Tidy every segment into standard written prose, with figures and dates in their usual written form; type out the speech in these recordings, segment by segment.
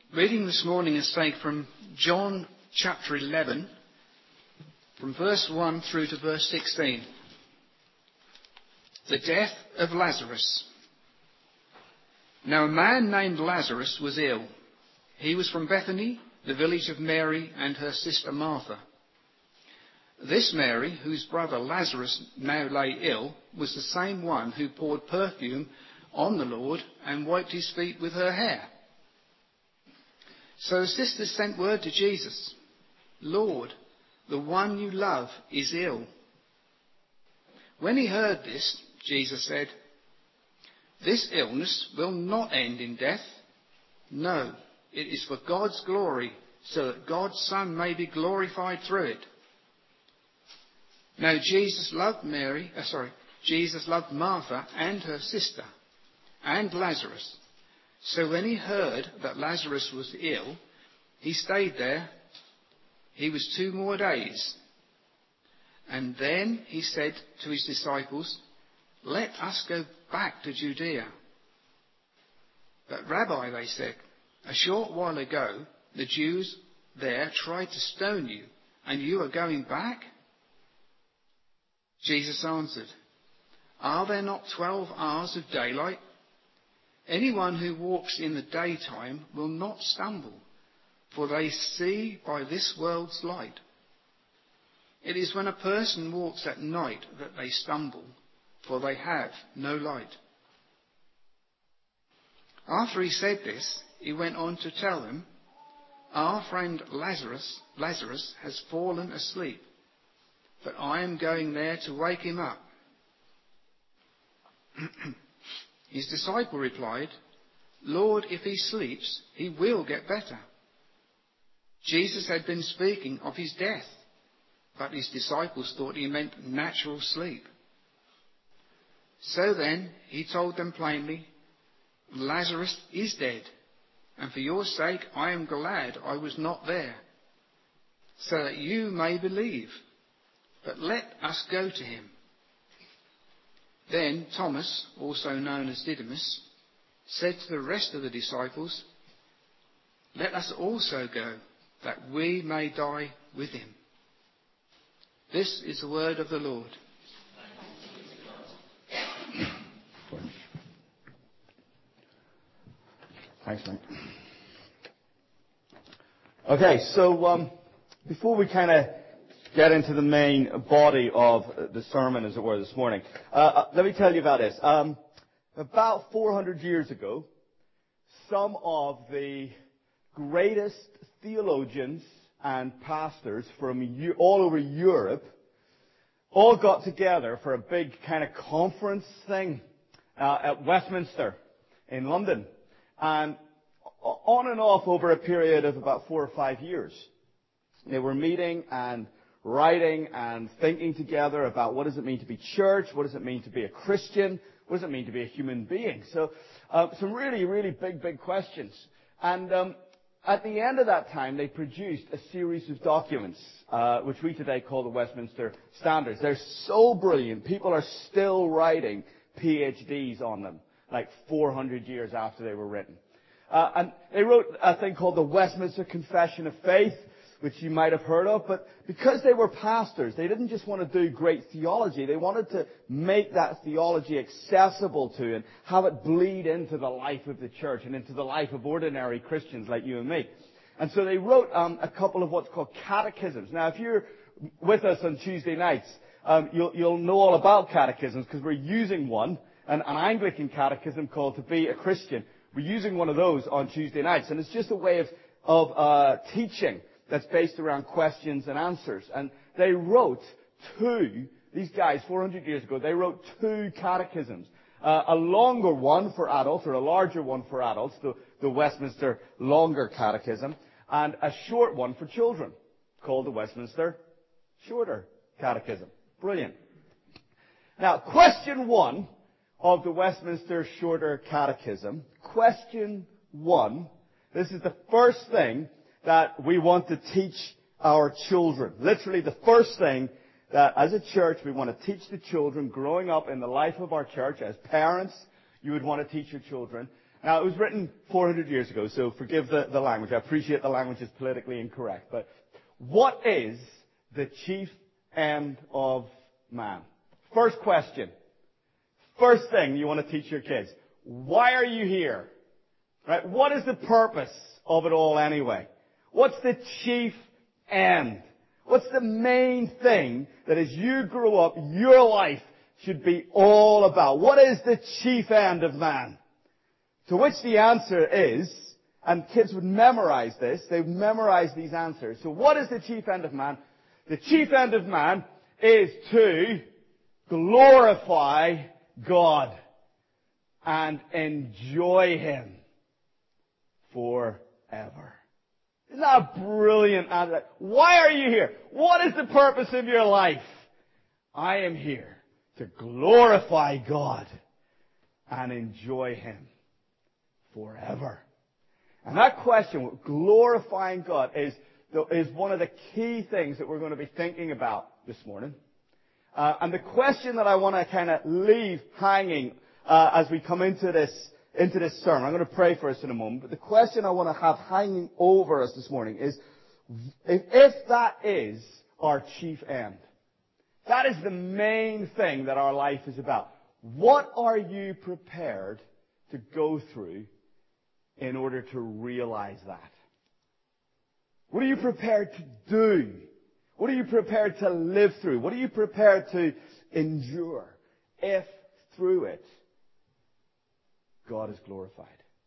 Reading this morning is taken from John chapter 11, from verse 1 through to verse 16. The death of Lazarus. Now a man named Lazarus was ill. He was from Bethany, the village of Mary and her sister Martha. This Mary, whose brother Lazarus now lay ill, was the same one who poured perfume on the Lord and wiped his feet with her hair. So the sisters sent word to Jesus, "Lord, the one you love is ill." When he heard this, Jesus said, "This illness will not end in death. No, it is for God's glory, so that God's Son may be glorified through it." Now Jesus loved Martha and her sister and Lazarus. So when he heard that Lazarus was ill, he stayed there. He was 2 more days. And then he said to his disciples, "Let us go back to Judea." "But Rabbi," they said, "a short while ago the Jews there tried to stone you, and you are going back?" Jesus answered, "Are there not 12 hours of daylight? Anyone who walks in the daytime will not stumble, for they see by this world's light. It is when a person walks at night that they stumble, for they have no light." After he said this, he went on to tell them, "Our friend Lazarus has fallen asleep, but I am going there to wake him up." His disciple replied, "Lord, if he sleeps, he will get better." Jesus had been speaking of his death, but his disciples thought he meant natural sleep. So then he told them plainly, "Lazarus is dead, and for your sake I am glad I was not there, so that you may believe. But let us go to him." Then Thomas, also known as Didymus, said to the rest of the disciples, "Let us also go, that we may die with him." This is the word of the Lord. Thanks, mate. Okay, so before we kind of get into the main body of the sermon, as it were, this morning, let me tell you about this. About 400 years ago, some of the greatest theologians and pastors from all over Europe all got together for a big kind of conference thing at Westminster in London. And on and off over a period of about 4 or 5 years, they were meeting and writing and thinking together about what does it mean to be church, what does it mean to be a Christian, what does it mean to be a human being. So some really, really big questions. And at the end of that time, they produced a series of documents, which we today call the Westminster Standards. They're so brilliant. People are still writing PhDs on them, like 400 years after they were written. And they wrote a thing called the Westminster Confession of Faith, which you might have heard of, but because they were pastors, they didn't just want to do great theology. They wanted to make that theology accessible to and have it bleed into the life of the church and into the life of ordinary Christians like you and me. And so they wrote a couple of what's called catechisms. Now, if you're with us on Tuesday nights, you'll know all about catechisms because we're using one, an Anglican catechism called To Be a Christian. We're using one of those on Tuesday nights, and it's just a way of teaching that's based around questions and answers. And they wrote these guys 400 years ago, they wrote 2 catechisms. A longer one for adults, or a larger one for adults, the Westminster Longer Catechism, and a short one for children, called the Westminster Shorter Catechism. Brilliant. Now, question 1 of the Westminster Shorter Catechism, question 1, this is the first thing that we want to teach our children. Literally the first thing that as a church we want to teach the children growing up in the life of our church. As parents, you would want to teach your children. Now, it was written 400 years ago, so forgive the language. I appreciate the language is politically incorrect. But what is the chief end of man? First question. First thing you want to teach your kids. Why are you here? Right? What is the purpose of it all anyway? What's the chief end? What's the main thing that as you grow up, your life should be all about? What is the chief end of man? To which the answer is, and kids would memorize this, they would memorize these answers. So what is the chief end of man? The chief end of man is to glorify God and enjoy Him forever. Isn't that a brilliant answer? Why are you here? What is the purpose of your life? I am here to glorify God and enjoy Him forever. And that question, glorifying God, is one of the key things that we're going to be thinking about this morning. And the question that I want to kind of leave hanging as we come into this sermon, I'm going to pray for us in a moment, but the question I want to have hanging over us this morning is, if that is our chief end, that is the main thing that our life is about, what are you prepared to go through in order to realize that? What are you prepared to do? What are you prepared to live through? What are you prepared to endure if through it God is glorified?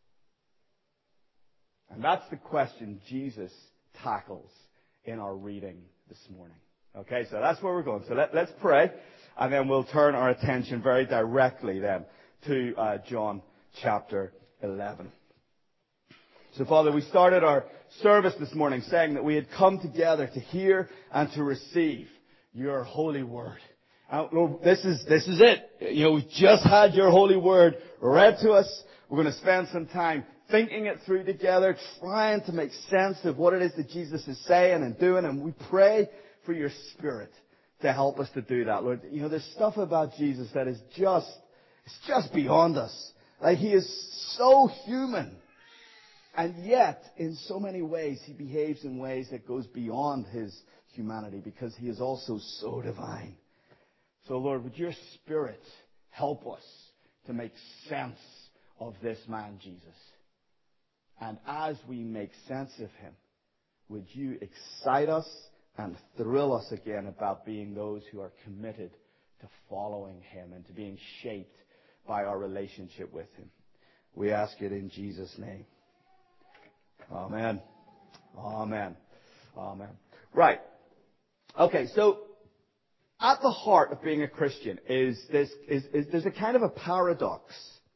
And that's the question Jesus tackles in our reading this morning. Okay, so that's where we're going. So let's pray, and then we'll turn our attention very directly then to John chapter 11. So Father, we started our service this morning saying that we had come together to hear and to receive your holy word. Lord, this is it. We just had your holy word read to us. We're going to spend some time thinking it through together, trying to make sense of what it is that Jesus is saying and doing, and we pray for your Spirit to help us to do that, Lord. There's stuff about Jesus that is it's just beyond us. Like, He is so human. And yet, in so many ways, He behaves in ways that goes beyond His humanity because He is also so divine. So, Lord, would your Spirit help us to make sense of this man, Jesus? And as we make sense of Him, would you excite us and thrill us again about being those who are committed to following Him and to being shaped by our relationship with Him? We ask it in Jesus' name. Amen. Amen. Amen. Right. Okay, so at the heart of being a Christian is there's a kind of a paradox.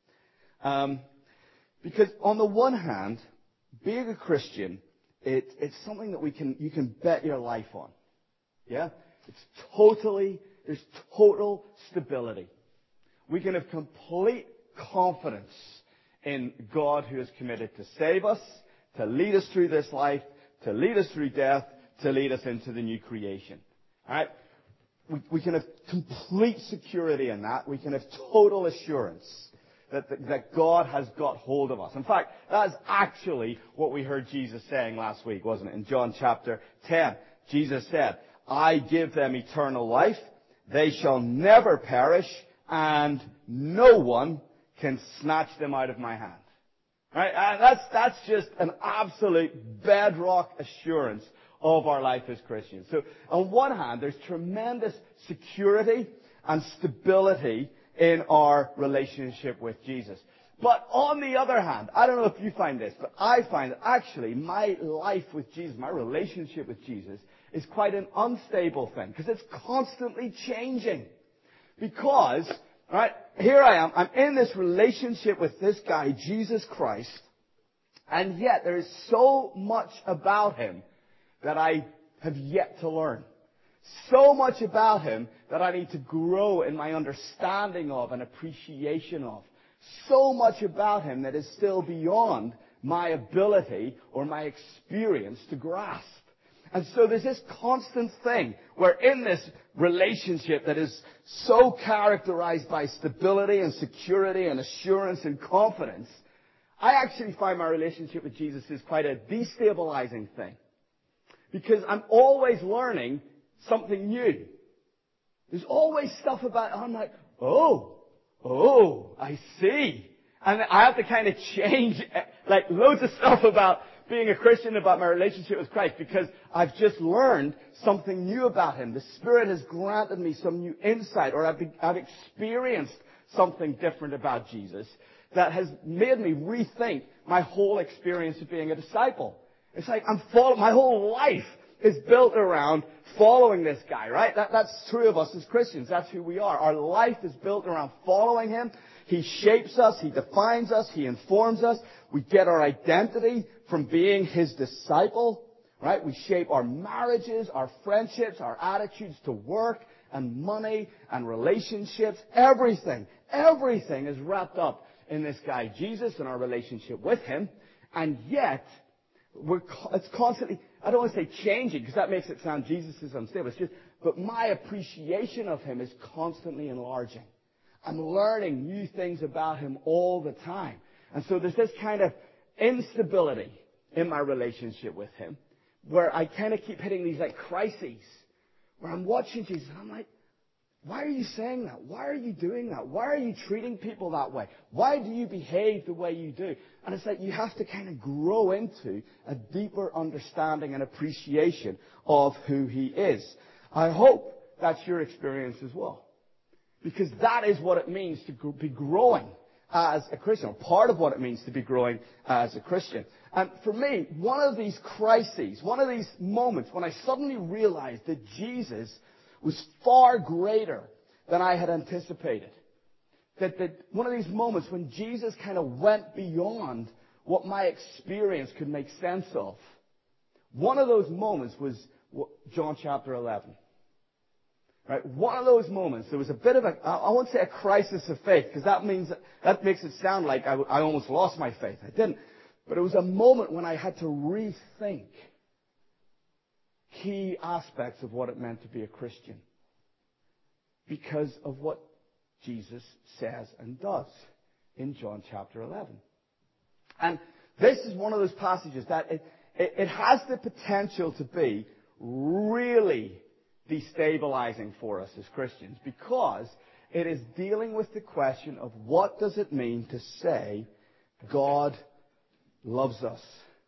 Because on the one hand, being a Christian, it's something that you can bet your life on. Yeah? There's total stability. We can have complete confidence in God who is committed to save us, to lead us through this life, to lead us through death, to lead us into the new creation. Alright? We can have complete security in that. We can have total assurance that God has got hold of us. In fact, that is actually what we heard Jesus saying last week, wasn't it? In John chapter 10, Jesus said, I give them eternal life. They shall never perish, and no one can snatch them out of my hand. Right? And that's just an absolute bedrock assurance of our life as Christians. So, on one hand, there's tremendous security and stability in our relationship with Jesus. But on the other hand, I don't know if you find this, but I find that actually my life with Jesus, my relationship with Jesus, is quite an unstable thing, because it's constantly changing. Because, right, here I am, I'm in this relationship with this guy, Jesus Christ, and yet there is so much about Him that I have yet to learn. So much about Him that I need to grow in my understanding of and appreciation of. So much about Him that is still beyond my ability or my experience to grasp. And so there's this constant thing where in this relationship that is so characterized by stability and security and assurance and confidence, I actually find my relationship with Jesus is quite a destabilizing thing. Because I'm always learning something new. There's always stuff about, I'm like, I see. And I have to kind of change, like, loads of stuff about being a Christian, about my relationship with Christ, because I've just learned something new about Him. The Spirit has granted me some new insight, or I've experienced something different about Jesus that has made me rethink my whole experience of being a disciple. It's like my whole life is built around following this guy, right? That's true of us as Christians. That's who we are. Our life is built around following Him. He shapes us. He defines us. He informs us. We get our identity from being His disciple, right? We shape our marriages, our friendships, our attitudes to work and money and relationships. Everything is wrapped up in this guy, Jesus, and our relationship with Him. And yet, it's constantly, I don't want to say changing, because that makes it sound Jesus is unstable. But my appreciation of Him is constantly enlarging. I'm learning new things about Him all the time. And so there's this kind of instability in my relationship with Him, where I kind of keep hitting these like crises, where I'm watching Jesus and I'm like, why are you saying that? Why are you doing that? Why are you treating people that way? Why do you behave the way you do? And it's like you have to kind of grow into a deeper understanding and appreciation of who He is. I hope that's your experience as well. Because that is what it means to be growing as a Christian, or part of what it means to be growing as a Christian. And for me, one of these crises, one of these moments when I suddenly realized that Jesus was far greater than I had anticipated. That one of these moments when Jesus kind of went beyond what my experience could make sense of. One of those moments was John chapter 11. Right? One of those moments, there was a bit of I won't say a crisis of faith, because that makes it sound like I almost lost my faith. I didn't. But it was a moment when I had to rethink key aspects of what it meant to be a Christian, because of what Jesus says and does in John chapter 11. And this is one of those passages that it has the potential to be really destabilizing for us as Christians, because it is dealing with the question of what does it mean to say God loves us.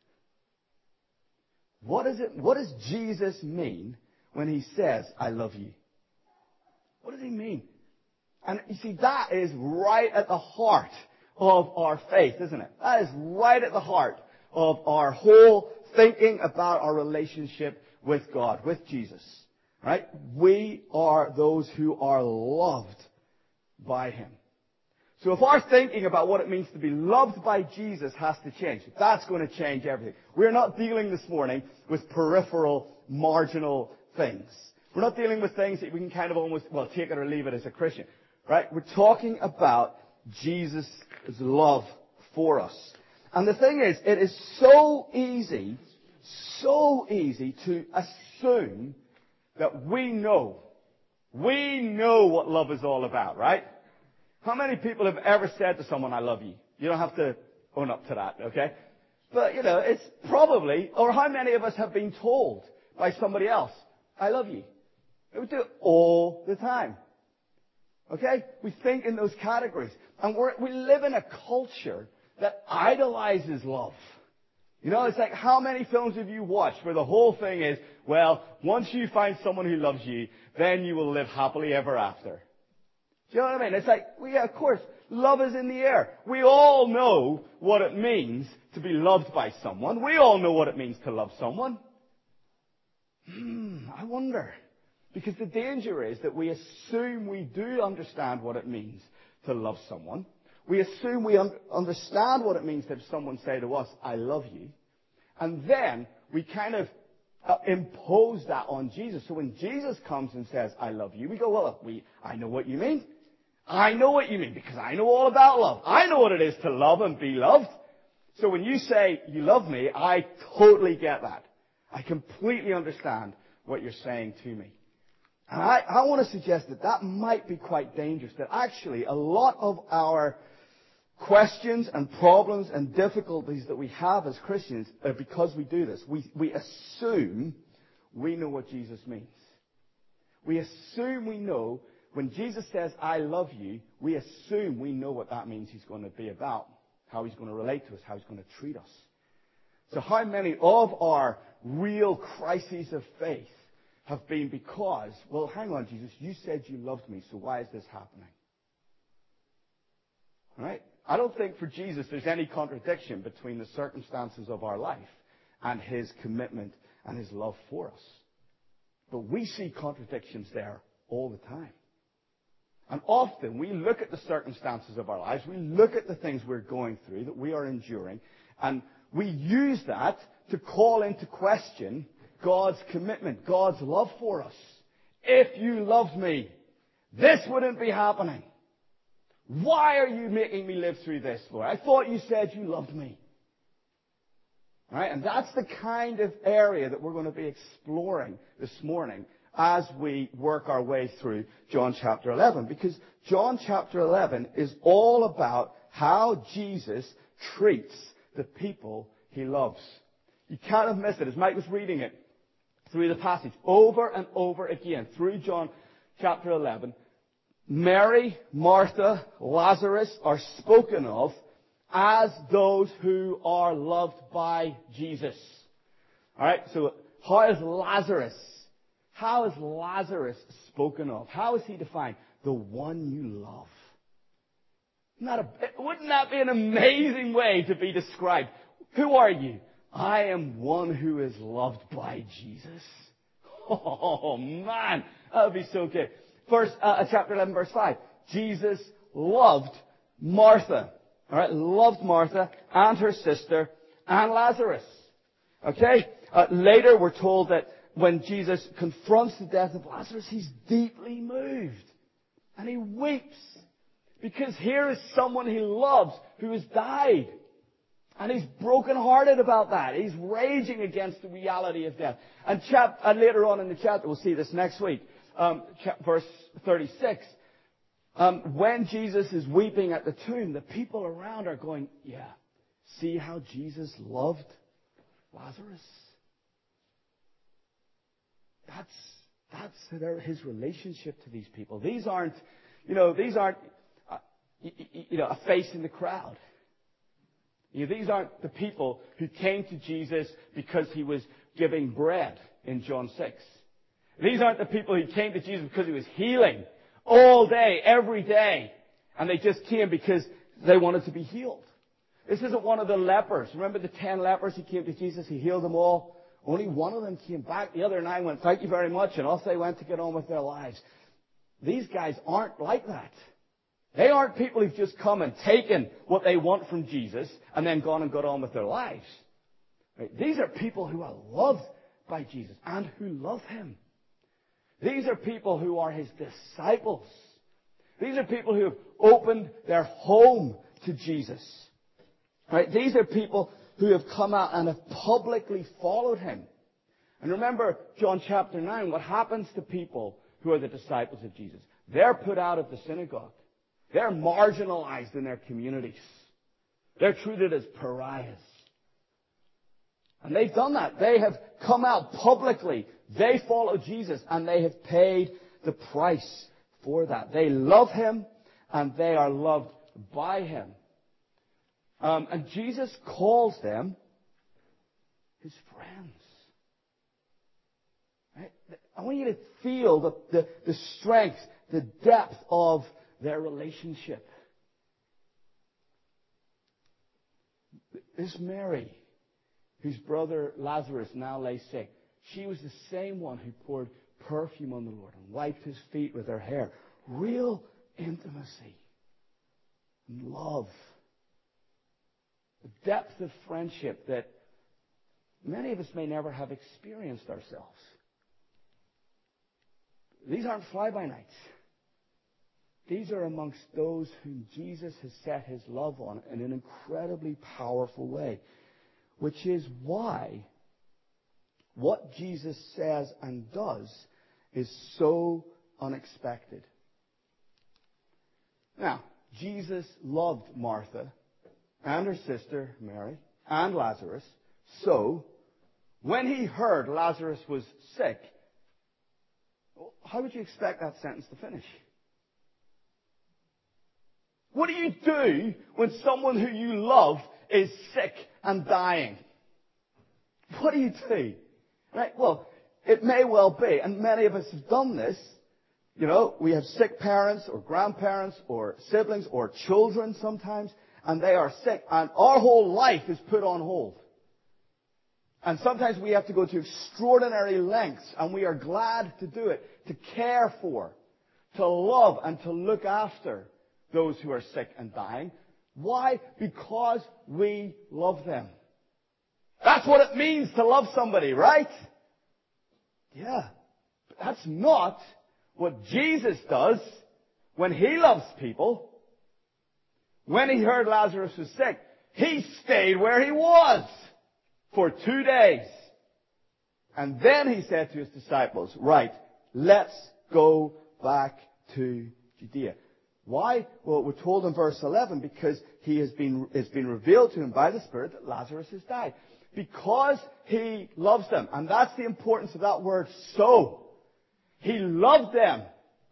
What does Jesus mean when He says, I love you? What does He mean? And you see, that is right at the heart of our faith, isn't it? That is right at the heart of our whole thinking about our relationship with God, with Jesus. Right? We are those who are loved by Him. So if our thinking about what it means to be loved by Jesus has to change, that's going to change everything. We're not dealing this morning with peripheral, marginal things. We're not dealing with things that we can kind of almost, take it or leave it as a Christian. Right? We're talking about Jesus' love for us. And the thing is, it is so easy to assume that we know what love is all about, right? How many people have ever said to someone, I love you? You don't have to own up to that, okay? But, it's probably, or how many of us have been told by somebody else, I love you? We do it all the time. Okay? We think in those categories. And we live in a culture that idolizes love. It's like, how many films have you watched where the whole thing is, well, once you find someone who loves you, then you will live happily ever after. Do you know what I mean? It's like, of course, love is in the air. We all know what it means to be loved by someone. We all know what it means to love someone. I wonder. Because the danger is that we assume we do understand what it means to love someone. We assume we understand what it means to have someone say to us, I love you. And then we kind of impose that on Jesus. So when Jesus comes and says, I love you, we go, I know what you mean. I know what you mean because I know all about love. I know what it is to love and be loved. So when you say you love me, I totally get that. I completely understand what you're saying to me. And I want to suggest that might be quite dangerous, that actually a lot of our questions and problems and difficulties that we have as Christians are because we do this. We assume we know what Jesus means. We assume we know. When Jesus says, I love you, we assume we know what that means he's going to be about, how he's going to relate to us, how he's going to treat us. So how many of our real crises of faith have been because, well, hang on, Jesus, you said you loved me, so why is this happening? All right? I don't think for Jesus there's any contradiction between the circumstances of our life and his commitment and his love for us. But we see contradictions there all the time. And often we look at the circumstances of our lives, we look at the things we're going through, that we are enduring, and we use that to call into question God's commitment, God's love for us. If you loved me, this wouldn't be happening. Why are you making me live through this, Lord? I thought you said you loved me. All right? And that's the kind of area that we're going to be exploring this morning as we work our way through John chapter 11. Because John chapter 11 is all about how Jesus treats the people he loves. You can't have missed it. As Mike was reading it through the passage, over and over again, through John chapter 11, Mary, Martha, Lazarus are spoken of as those who are loved by Jesus. All right, so how is Lazarus spoken of? How is he defined? The one you love. Wouldn't that be an amazing way to be described? Who are you? I am one who is loved by Jesus. Oh, man. That would be so good. Chapter 11, verse 5. Jesus loved Martha. All right, loved Martha and her sister and Lazarus. Okay? Later we're told that when Jesus confronts the death of Lazarus, he's deeply moved. And he weeps. Because here is someone he loves who has died. And he's brokenhearted about that. He's raging against the reality of death. And later on in the chapter, we'll see this next week, verse 36, when Jesus is weeping at the tomb, the people around are going, yeah, see how Jesus loved Lazarus? That's his relationship to these people. These aren't a face in the crowd. These aren't the people who came to Jesus because he was giving bread in John 6. These aren't the people who came to Jesus because he was healing all day, every day. And they just came because they wanted to be healed. This isn't one of the lepers. Remember the 10 lepers who came to Jesus? He healed them all. Only one of them came back. The other 9 went, thank you very much. And off they went to get on with their lives. These guys aren't like that. They aren't people who've just come and taken what they want from Jesus and then gone and got on with their lives. Right? These are people who are loved by Jesus and who love him. These are people who are his disciples. These are people who have opened their home to Jesus. Right? These are people who have come out and have publicly followed him. And remember John chapter 9, what happens to people who are the disciples of Jesus? They're put out of the synagogue. They're marginalized in their communities. They're treated as pariahs. And they've done that. They have come out publicly. They follow Jesus and they have paid the price for that. They love him and they are loved by him. And Jesus calls them his friends. Right? I want you to feel the strength, the depth of their relationship. This Mary, whose brother Lazarus now lay sick, she was the same one who poured perfume on the Lord and wiped his feet with her hair. Real intimacy and love. The depth of friendship that many of us may never have experienced ourselves. These aren't fly-by-nights. These are amongst those whom Jesus has set his love on in an incredibly powerful way. Which is why what Jesus says and does is so unexpected. Now, Jesus loved Martha and her sister Mary and Lazarus. So, when he heard Lazarus was sick, how would you expect that sentence to finish? What do you do when someone who you love is sick and dying? What do you do? Right? Well, it may well be, and many of us have done this. You know, we have sick parents or grandparents or siblings or children sometimes, and they are sick, and our whole life is put on hold. And sometimes we have to go to extraordinary lengths, and we are glad to do it, to care for, to love, and to look after those who are sick and dying. Why? Because we love them. That's what it means to love somebody, right? Yeah. But that's not what Jesus does when he loves people. When he heard Lazarus was sick, he stayed where he was for 2 days. And then he said to his disciples, right, let's go back to Judea. Why? Well, we're told in verse 11, because it's been revealed to him by the Spirit that Lazarus has died. Because he loves them. And that's the importance of that word, so. He loved them.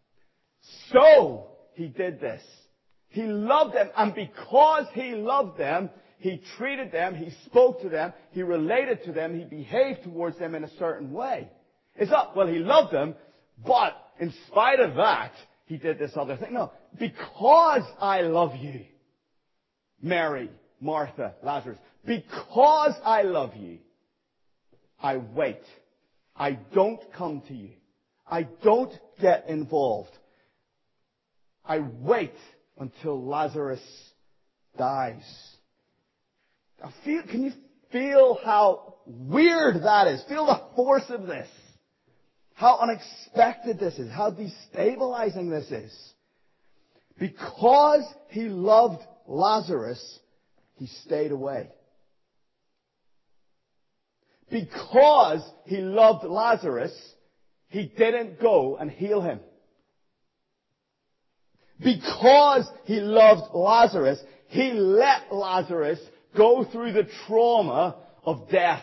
So he did this. He loved them. And because he loved them, he treated them, he spoke to them, he related to them, he behaved towards them in a certain way. It's not, well, he loved them, but in spite of that, he did this other thing. No, because I love you, Mary, Martha, Lazarus, because I love you, I wait. I don't come to you. I don't get involved. I wait until Lazarus dies. Now can you feel how weird that is? Feel the force of this. How unexpected this is. How destabilizing this is. Because he loved Lazarus, he stayed away. Because he loved Lazarus, he didn't go and heal him. Because he loved Lazarus, he let Lazarus go through the trauma of death.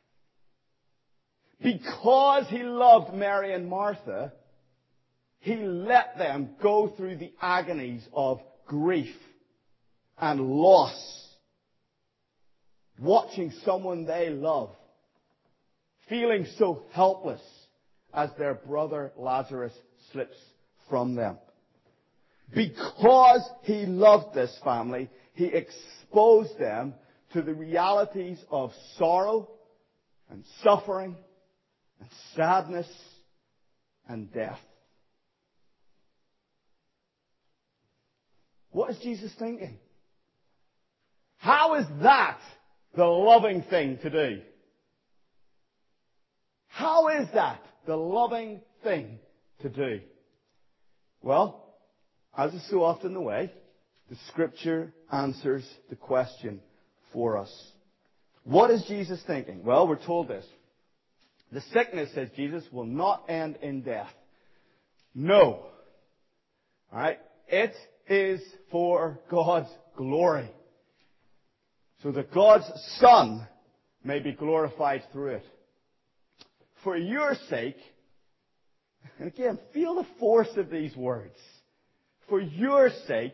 Because he loved Mary and Martha, he let them go through the agonies of grief and loss. Watching someone they love feeling so helpless as their brother Lazarus slips from them. Because he loved this family, he exposed them to the realities of sorrow and suffering and sadness and death. What is Jesus thinking? How is that the loving thing to do? How is that the loving thing to do? Well, as is so often the way, the Scripture answers the question for us. What is Jesus thinking? Well, we're told this. The sickness, says Jesus, will not end in death. No. Alright? It is for God's glory. So that God's Son may be glorified through it. For your sake, and again, feel the force of these words. For your sake,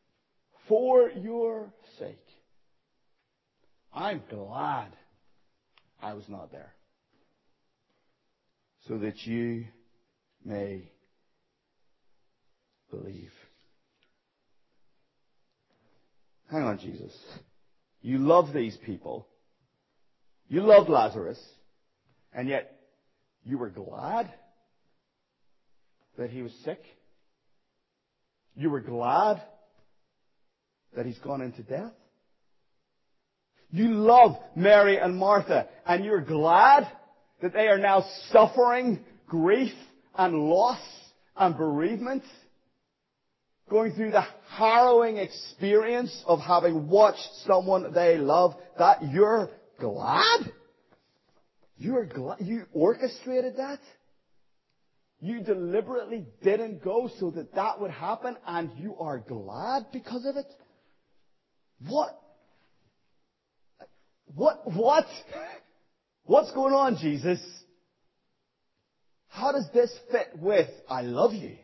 I'm glad I was not there. So that you may believe. Hang on, Jesus. You love these people. You love Lazarus. And yet, you were glad that he was sick. You were glad that he's gone into death. You love Mary and Martha, and you're glad that they are now suffering grief and loss and bereavement, going through the harrowing experience of having watched someone they love, that you're glad? You're glad? You orchestrated that? You deliberately didn't go so that that would happen, and you are glad because of it? What? What's going on, Jesus? How does this fit with, I love you?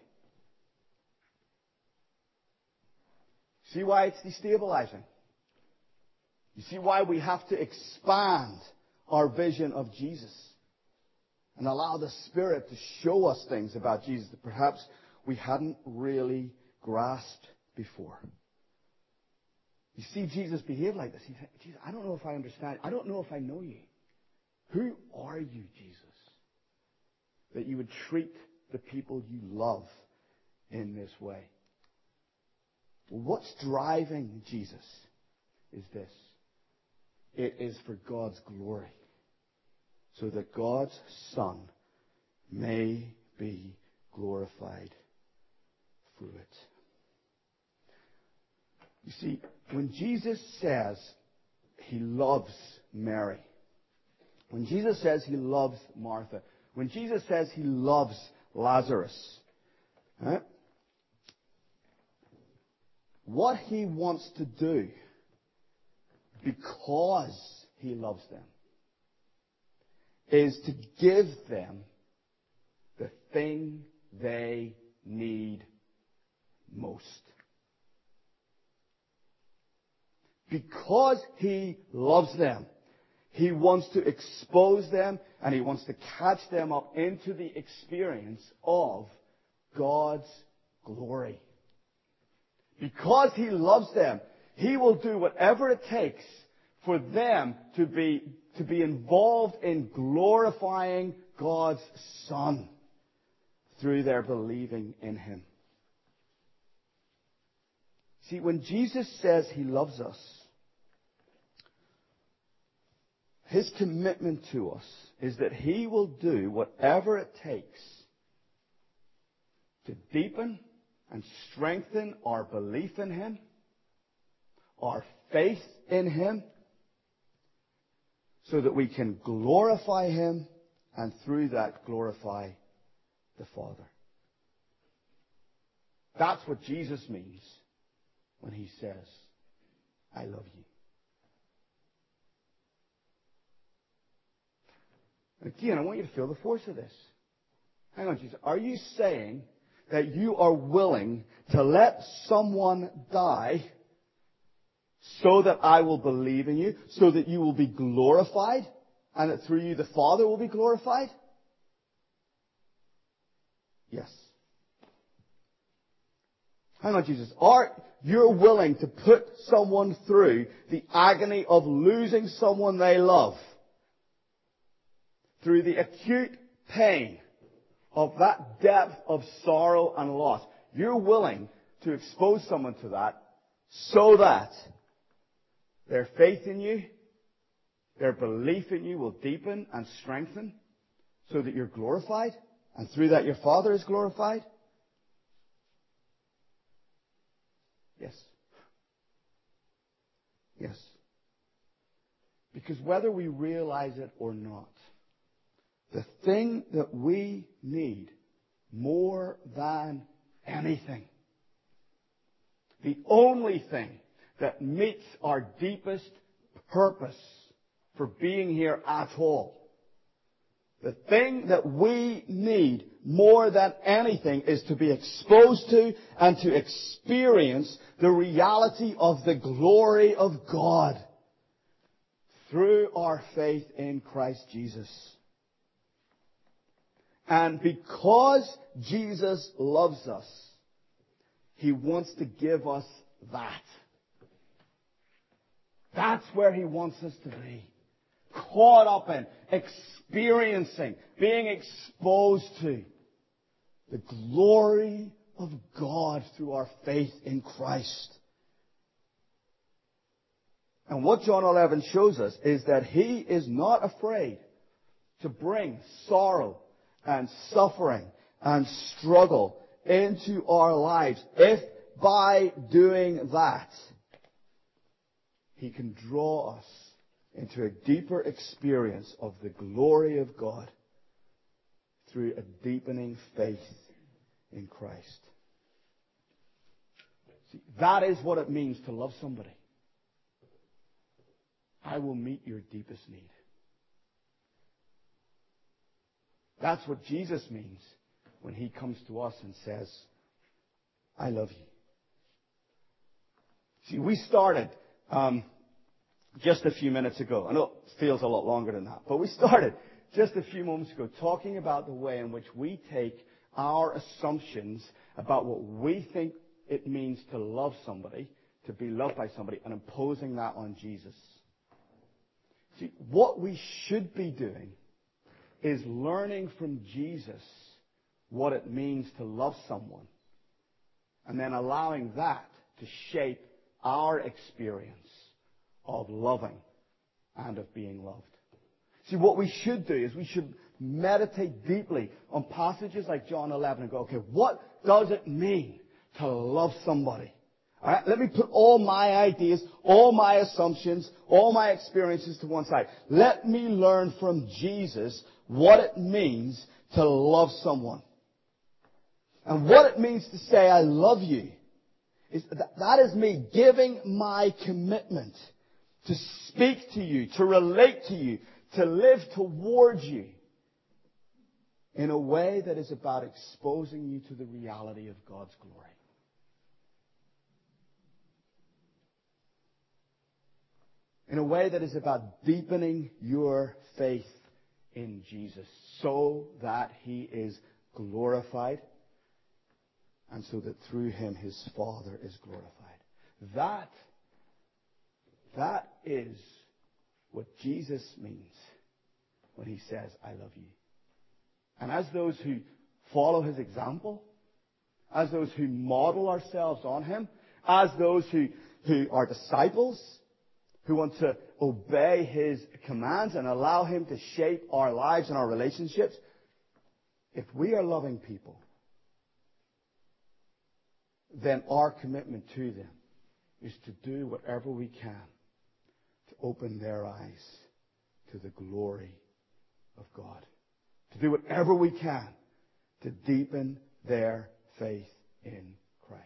See why it's destabilizing? You see why we have to expand our vision of Jesus and allow the Spirit to show us things about Jesus that perhaps we hadn't really grasped before. You see Jesus behave like this. He said, Jesus, I don't know if I understand. I don't know if I know you. Who are you, Jesus, that you would treat the people you love in this way? Well, what's driving Jesus is this. It is for God's glory, so that God's Son may be glorified through it. You see, when Jesus says he loves Mary, when Jesus says he loves Martha, when Jesus says he loves Lazarus, what he wants to do, because he loves them, is to give them the thing they need most. Because he loves them, he wants to expose them and he wants to catch them up into the experience of God's glory. Because he loves them, he will do whatever it takes for them to be involved in glorifying God's Son through their believing in him. See, when Jesus says he loves us, his commitment to us is that he will do whatever it takes to deepen and strengthen our belief in him, our faith in him, so that we can glorify him and through that glorify the Father. That's what Jesus means when he says, I love you. Again, I want you to feel the force of this. Hang on, Jesus. Are you saying that you are willing to let someone die so that I will believe in you, so that you will be glorified, and that through you the Father will be glorified? Yes. Hang on, Jesus. You're willing to put someone through the agony of losing someone they love, through the acute pain of that depth of sorrow and loss. You're willing to expose someone to that so that their faith in you, their belief in you will deepen and strengthen so that you're glorified, and through that your Father is glorified? Yes. Yes. Because whether we realize it or not, the thing that we need more than anything, the only thing that meets our deepest purpose for being here at all, the thing that we need more than anything is to be exposed to and to experience the reality of the glory of God through our faith in Christ Jesus. And because Jesus loves us, he wants to give us that. That's where he wants us to be. Caught up in, experiencing, being exposed to the glory of God through our faith in Christ. And what John 11 shows us is that he is not afraid to bring sorrow and suffering and struggle into our lives, if by doing that he can draw us into a deeper experience of the glory of God through a deepening faith in Christ. See, that is what it means to love somebody. I will meet your deepest need. That's what Jesus means when he comes to us and says, I love you. See, we started just a few minutes ago. I know it feels a lot longer than that, but we started just a few moments ago talking about the way in which we take our assumptions about what we think it means to love somebody, to be loved by somebody, and imposing that on Jesus. See, what we should be doing is learning from Jesus what it means to love someone, and then allowing that to shape our experience of loving and of being loved. See, what we should do is we should meditate deeply on passages like John 11 and go, okay, what does it mean to love somebody? All right, let me put all my ideas, all my assumptions, all my experiences to one side. Let me learn from Jesus what it means to love someone. And what it means to say, I love you, that is me giving my commitment to speak to you, to relate to you, to live towards you in a way that is about exposing you to the reality of God's glory. In a way that is about deepening your faith in Jesus so that he is glorified and so that through him his Father is glorified. That is what Jesus means when he says, I love you. And as those who follow his example, as those who model ourselves on him, as those who are disciples, who want to obey his commands and allow him to shape our lives and our relationships, if we are loving people, then our commitment to them is to do whatever we can to open their eyes to the glory of God. To do whatever we can to deepen their faith in Christ.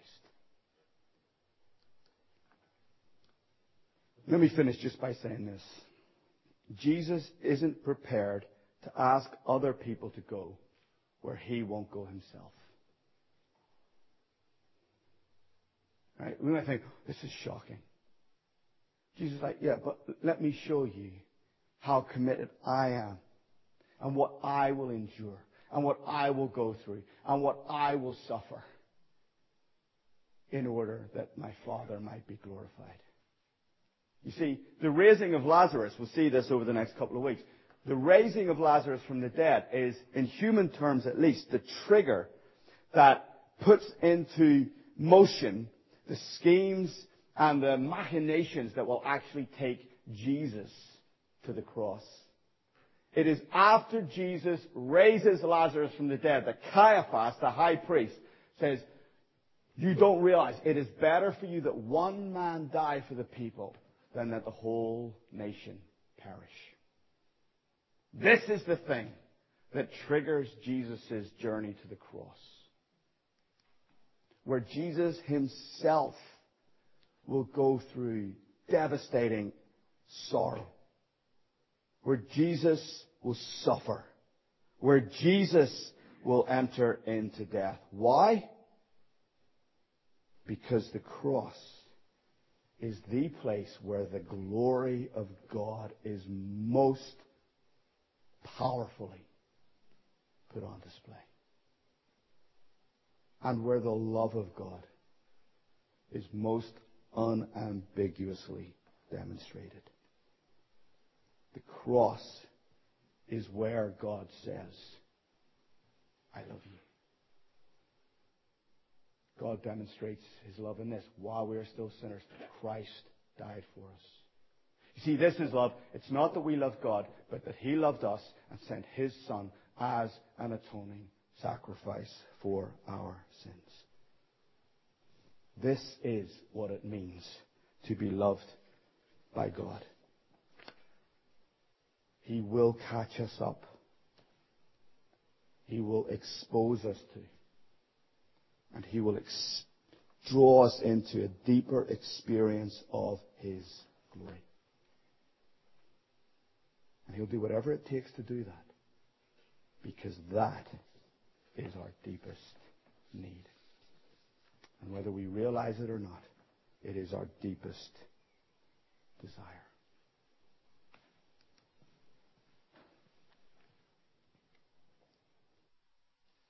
Let me finish just by saying this. Jesus isn't prepared to ask other people to go where he won't go himself. Right? We might think, this is shocking. Jesus is like, yeah, but let me show you how committed I am and what I will endure and what I will go through and what I will suffer in order that my Father might be glorified. You see, the raising of Lazarus, we'll see this over the next couple of weeks, the raising of Lazarus from the dead is, in human terms at least, the trigger that puts into motion the schemes and the machinations that will actually take Jesus to the cross. It is after Jesus raises Lazarus from the dead that Caiaphas, the high priest, says, you don't realize it is better for you that one man die for the people than that the whole nation perish. This is the thing that triggers Jesus' journey to the cross, where Jesus himself will go through devastating sorrow, where Jesus will suffer, where Jesus will enter into death. Why? Because the cross is the place where the glory of God is most powerfully put on display. And where the love of God is most unambiguously demonstrated. The cross is where God says, I love you. God demonstrates his love in this. While we are still sinners, Christ died for us. You see, this is love. It's not that we love God, but that he loved us and sent his Son as an atoning sacrifice for our sins. This is what it means to be loved by God. He will catch us up He will expose us to. And He will draw us into a deeper experience of His glory. And He'll do whatever it takes to do that. Because that is our deepest need. And whether we realize it or not, it is our deepest desire.